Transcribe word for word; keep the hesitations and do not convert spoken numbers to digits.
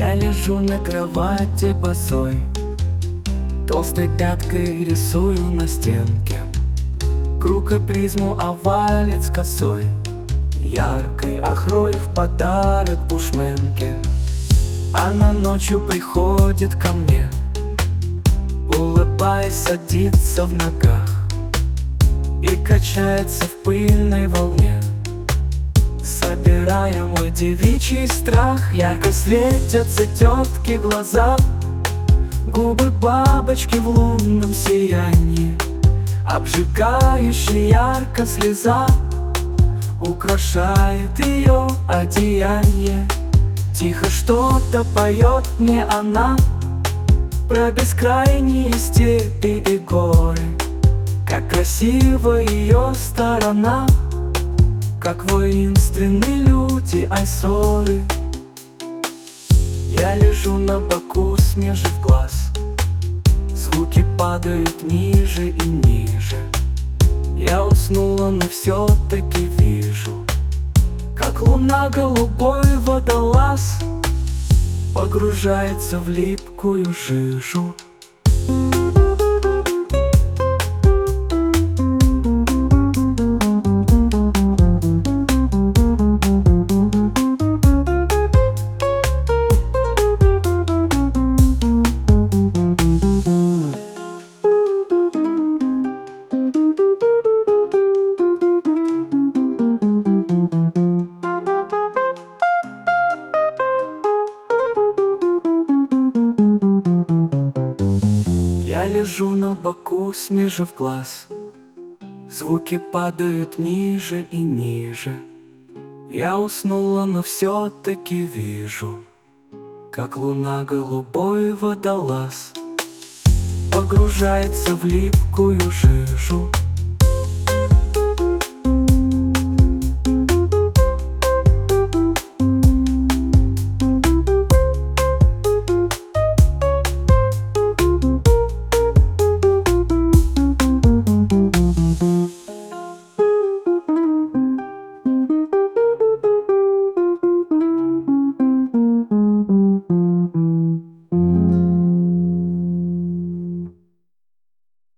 Я лежу на кровати босой, толстой пяткой рисую на стенке круг и призму овалец косой, яркой охрой в подарок бушменке. Она ночью приходит ко мне, улыбаясь, садится в ногах и качается в пыльной волне, собирая мой девичий страх. Ярко светятся тетки глаза, губы бабочки в лунном сиянии, обжигающая ярко слеза украшает ее одеяние. Тихо что-то поет мне она про бескрайние степи и горы, как красива ее сторона, как воинственны люди Айсоры. Я лежу на боку, смежив глаз, звуки падают ниже и ниже. Я уснула, но все-таки вижу, как луна голубой водолаз погружается в липкую жижу. Я лежу на боку, смежив глаз, звуки падают ниже и ниже. Я уснула, но все-таки вижу, как луна голубой водолаз погружается в липкую жижу.